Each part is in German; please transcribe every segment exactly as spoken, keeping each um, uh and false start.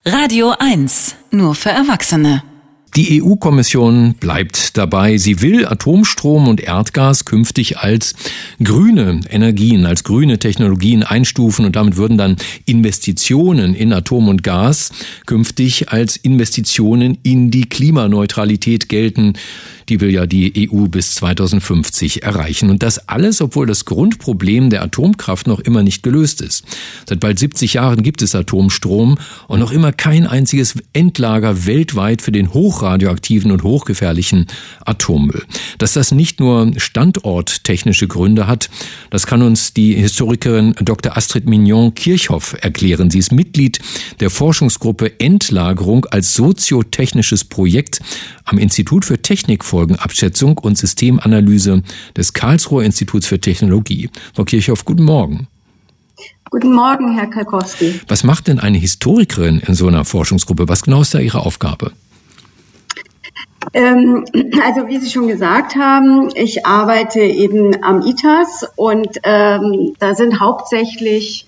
Radio eins, nur für Erwachsene. Die E U-Kommission bleibt dabei. Sie will Atomstrom und Erdgas künftig als grüne Energien, als grüne Technologien einstufen und damit würden dann Investitionen in Atom und Gas künftig als Investitionen in die Klimaneutralität gelten. Die will ja die E U bis zweitausendfünfzig erreichen. Und das alles, obwohl das Grundproblem der Atomkraft noch immer nicht gelöst ist. Seit bald siebzig Jahren gibt es Atomstrom und noch immer kein einziges Endlager weltweit für den hochradioaktiven und hochgefährlichen Atommüll. Dass das nicht nur standorttechnische Gründe hat, das kann uns die Historikerin Doktor Astrid Mignon-Kirchhoff erklären. Sie ist Mitglied der Forschungsgruppe Endlagerung als soziotechnisches Projekt am Institut für Technikfolgenabschätzung und Systemanalyse des Karlsruher Instituts für Technologie. Frau Kirchhoff, guten Morgen. Guten Morgen, Herr Kalkowski. Was macht denn eine Historikerin in so einer Forschungsgruppe? Was genau ist da Ihre Aufgabe? Ähm, also wie Sie schon gesagt haben, ich arbeite eben am I T A S und ähm, da sind hauptsächlich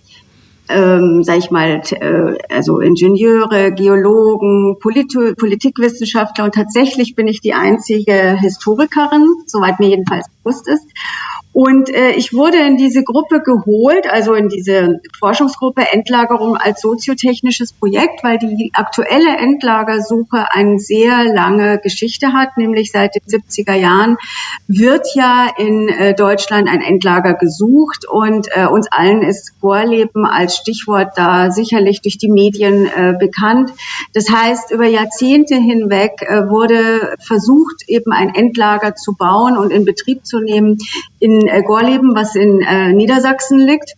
Ähm, sag ich mal, äh, also Ingenieure, Geologen, Polit- Politikwissenschaftler und tatsächlich bin ich die einzige Historikerin, soweit mir jedenfalls bewusst ist. Und äh, ich wurde in diese Gruppe geholt, also in diese Forschungsgruppe Endlagerung als soziotechnisches Projekt, weil die aktuelle Endlagersuche eine sehr lange Geschichte hat, nämlich seit den siebziger Jahren wird ja in äh, Deutschland ein Endlager gesucht und äh, uns allen ist Gorleben als Stichwort da sicherlich durch die Medien äh, bekannt. Das heißt, über Jahrzehnte hinweg äh, wurde versucht, eben ein Endlager zu bauen und in Betrieb zu nehmen in äh, Gorleben, was in äh, Niedersachsen liegt.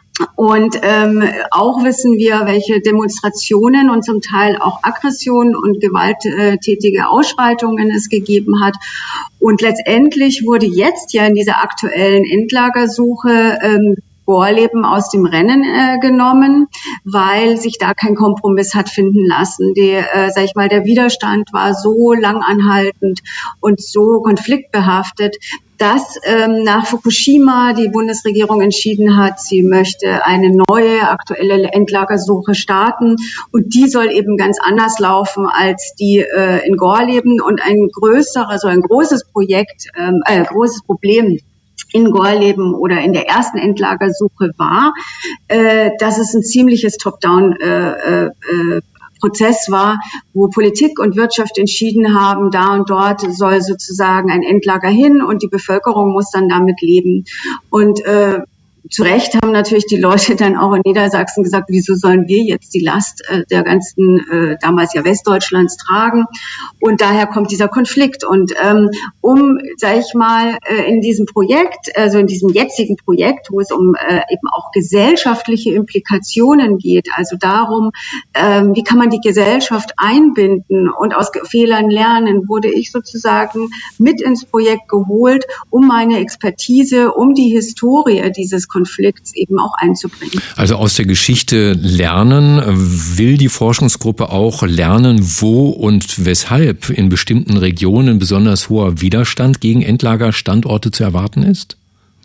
Und ähm, auch wissen wir, welche Demonstrationen und zum Teil auch Aggressionen und gewalttätige Ausschreitungen es gegeben hat. Und letztendlich wurde jetzt ja in dieser aktuellen Endlagersuche ähm, Gorleben aus dem Rennen äh, genommen, weil sich da kein Kompromiss hat finden lassen. Die, äh, sag ich mal, der Widerstand war so langanhaltend und so konfliktbehaftet, dass ähm, nach Fukushima die Bundesregierung entschieden hat, sie möchte eine neue aktuelle Endlagersuche starten und die soll eben ganz anders laufen als die äh, in Gorleben und ein größeres, so ein großes Projekt, ähm, äh, großes Problem in Gorleben oder in der ersten Endlagersuche war, äh, dass es ein ziemliches Top-Down äh, äh, Prozess war, wo Politik und Wirtschaft entschieden haben, da und dort soll sozusagen ein Endlager hin und die Bevölkerung muss dann damit leben. Und äh, zu Recht haben natürlich die Leute dann auch in Niedersachsen gesagt, wieso sollen wir jetzt die Last äh, der ganzen, äh, damals ja Westdeutschlands tragen? Und daher kommt dieser Konflikt. Und ähm, um, sage ich mal, äh, in diesem Projekt, also in diesem jetzigen Projekt, wo es um äh, eben auch gesellschaftliche Implikationen geht, also darum, ähm, wie kann man die Gesellschaft einbinden und aus Fehlern lernen, wurde ich sozusagen mit ins Projekt geholt, um meine Expertise, um die Historie dieses Konflikts eben auch einzubringen. Also aus der Geschichte lernen, will die Forschungsgruppe auch lernen, wo und weshalb in bestimmten Regionen besonders hoher Widerstand gegen Endlagerstandorte zu erwarten ist?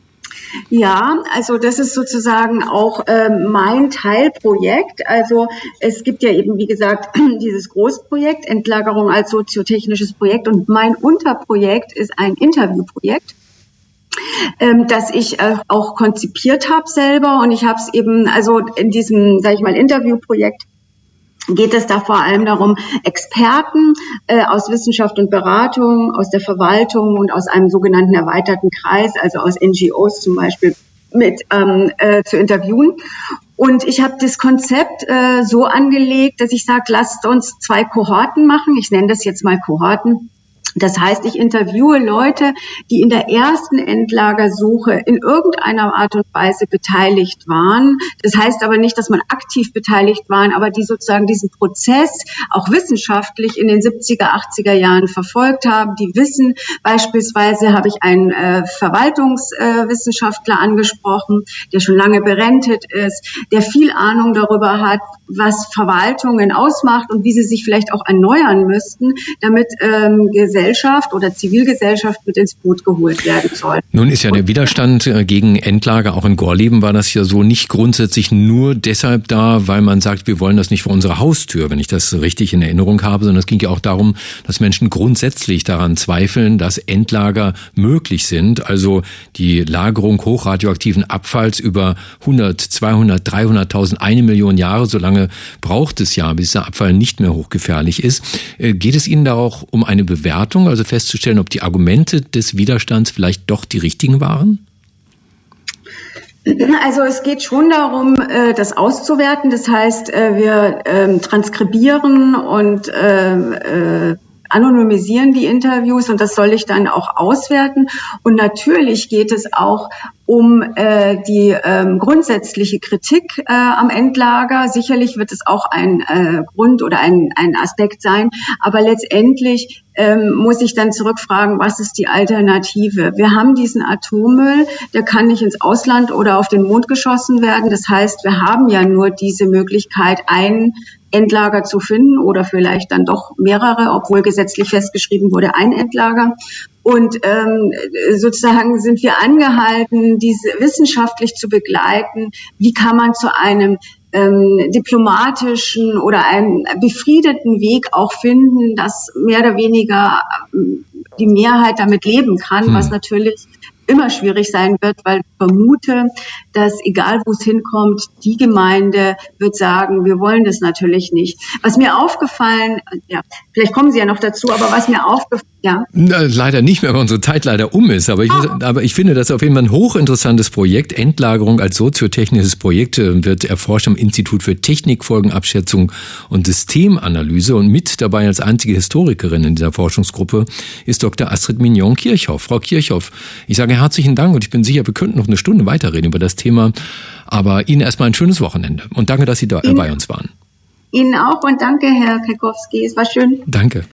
Ja, also das ist sozusagen auch äh, mein Teilprojekt. Also es gibt ja eben, wie gesagt, dieses Großprojekt Endlagerung als soziotechnisches Projekt und mein Unterprojekt ist ein Interviewprojekt, Ähm, dass ich äh, auch konzipiert habe selber und ich habe es eben, also in diesem, sage ich mal, Interviewprojekt geht es da vor allem darum, Experten äh, aus Wissenschaft und Beratung, aus der Verwaltung und aus einem sogenannten erweiterten Kreis, also aus N G Os zum Beispiel, mit ähm, äh, zu interviewen. Und ich habe das Konzept äh, so angelegt, dass ich sage, lasst uns zwei Kohorten machen. Ich nenne das jetzt mal Kohorten. Das heißt, ich interviewe Leute, die in der ersten Endlagersuche in irgendeiner Art und Weise beteiligt waren. Das heißt aber nicht, dass man aktiv beteiligt waren, aber die sozusagen diesen Prozess auch wissenschaftlich in den siebziger, achtziger Jahren verfolgt haben. Die wissen, beispielsweise habe ich einen äh, Verwaltungswissenschaftler äh, angesprochen, der schon lange berentet ist, der viel Ahnung darüber hat, was Verwaltungen ausmacht und wie sie sich vielleicht auch erneuern müssten, damit ähm, Gesellschaften Gesellschaft oder Zivilgesellschaft mit ins Boot geholt werden soll. Nun ist ja der Widerstand gegen Endlager, auch in Gorleben war das ja so, nicht grundsätzlich nur deshalb da, weil man sagt, wir wollen das nicht vor unserer Haustür, wenn ich das richtig in Erinnerung habe, sondern es ging ja auch darum, dass Menschen grundsätzlich daran zweifeln, dass Endlager möglich sind, also die Lagerung hochradioaktiven Abfalls über hundert, zweihundert, dreihunderttausend, eine Million Jahre, so lange braucht es ja, bis der Abfall nicht mehr hochgefährlich ist. Geht es Ihnen da auch um eine Bewertung, also festzustellen, ob die Argumente des Widerstands vielleicht doch die richtigen waren? Also es geht schon darum, das auszuwerten. Das heißt, wir transkribieren und anonymisieren die Interviews und das soll ich dann auch auswerten. Und natürlich geht es auch um äh, die ähm, grundsätzliche Kritik äh, am Endlager. Sicherlich wird es auch ein äh, Grund oder ein, ein Aspekt sein, aber letztendlich ähm, muss ich dann zurückfragen, was ist die Alternative? Wir haben diesen Atommüll, der kann nicht ins Ausland oder auf den Mond geschossen werden. Das heißt, wir haben ja nur diese Möglichkeit, ein Endlager zu finden oder vielleicht dann doch mehrere, obwohl gesetzlich festgeschrieben wurde, ein Endlager. Und ähm, sozusagen sind wir angehalten, diese wissenschaftlich zu begleiten. Wie kann man zu einem ähm, diplomatischen oder einem befriedeten Weg auch finden, dass mehr oder weniger ähm, die Mehrheit damit leben kann, hm. was natürlich immer schwierig sein wird, weil ich vermute, dass egal wo es hinkommt, die Gemeinde wird sagen, wir wollen das natürlich nicht. Was mir aufgefallen, ja, vielleicht kommen Sie ja noch dazu, aber was mir aufgefallen, ja. Leider nicht mehr, weil unsere Zeit leider um ist, aber ich, ah. aber ich finde das auf jeden Fall ein hochinteressantes Projekt. Endlagerung als soziotechnisches Projekt wird erforscht am Institut für Technikfolgenabschätzung und Systemanalyse und mit dabei als einzige Historikerin in dieser Forschungsgruppe ist Doktor Astrid Mignon-Kirchhoff. Frau Kirchhoff, ich sage herzlichen Dank und ich bin sicher, wir könnten noch eine Stunde weiterreden über das Thema, aber Ihnen erstmal ein schönes Wochenende und danke, dass Sie da Ihnen, bei uns waren. Ihnen auch und danke, Herr Kekowski, es war schön. Danke.